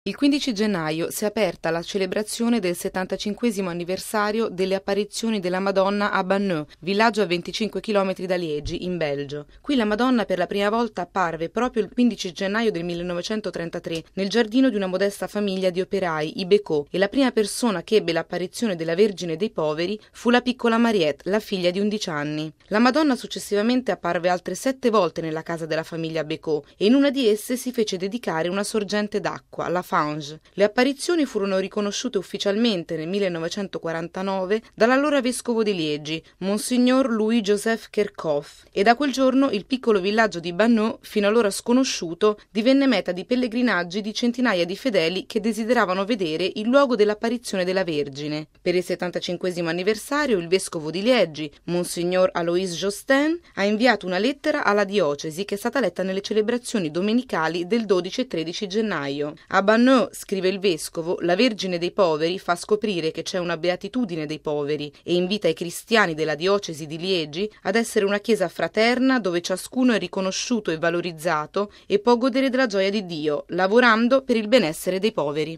Il 15 gennaio si è aperta la celebrazione del 75° anniversario delle apparizioni della Madonna a Banneux, villaggio a 25 km da Liegi, in Belgio. Qui la Madonna per la prima volta apparve proprio il 15 gennaio del 1933 nel giardino di una modesta famiglia di operai, i Bécaud, e la prima persona che ebbe l'apparizione della Vergine dei Poveri fu la piccola Mariette, la figlia di 11 anni. La Madonna successivamente apparve altre 7 volte nella casa della famiglia Bécaud e in una di esse si fece dedicare una sorgente d'acqua, la Fange. Le apparizioni furono riconosciute ufficialmente nel 1949 dall'allora vescovo di Liegi, Monsignor Louis-Joseph Kerkhoff, e da quel giorno il piccolo villaggio di Banneux, fino allora sconosciuto, divenne meta di pellegrinaggi di centinaia di fedeli che desideravano vedere il luogo dell'apparizione della Vergine. Per il 75° anniversario il vescovo di Liegi, Monsignor Alois Jostin, ha inviato una lettera alla diocesi che è stata letta nelle celebrazioni domenicali del 12 e 13 gennaio. A Banneux, scrive il vescovo, la Vergine dei Poveri fa scoprire che c'è una beatitudine dei poveri e invita i cristiani della diocesi di Liegi ad essere una chiesa fraterna dove ciascuno è riconosciuto e valorizzato e può godere della gioia di Dio, lavorando per il benessere dei poveri.